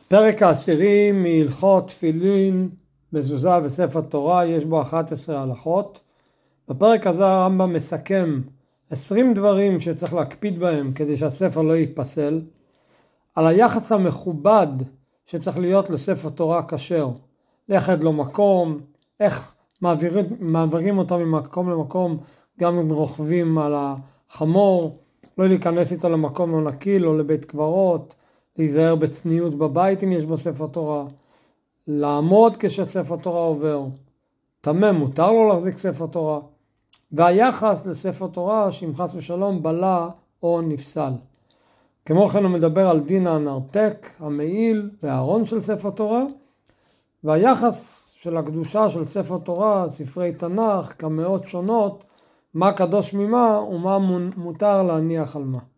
פרק העשירי מהלכות תפילין, מזוזה וספר תורה, יש בו 11 הלכות. בפרק הזה הרמב"ם מסכם 20 דברים שצריך להקפיד בהם כדי שהספר לא יתפסל, על היחס המכובד שצריך להיות לספר תורה כשר, לייחד לו מקום, איך מעבירים אותו ממקום למקום, גם אם רוכבים על החמור, לא להיכנס איתו למקום לא נקי, לא לבית קברות, להיזהר בצניעות בבית אם יש בו ספר תורה, לעמוד כשספר תורה עובר, טמא מותר לו להחזיק ספר תורה, והיחס לספר תורה שאם חס ושלום בלע או נפסל. כמו כן הוא מדבר על דין הנרתק, המעיל והארון של ספר תורה, והיחס של הקדושה של ספר תורה, ספרי תנ"ך, כמאות שונות, מה קדוש ממה ומה מותר להניח על מה.